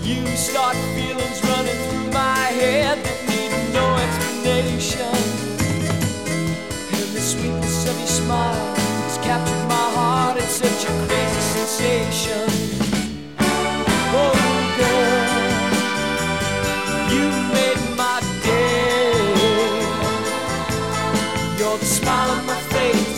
You start feelings running through my head that need no explanation. And the sweetness of your smile has captured my heart. It's such a crazy sensation. Oh girl, you made my day. You're the smile on my face,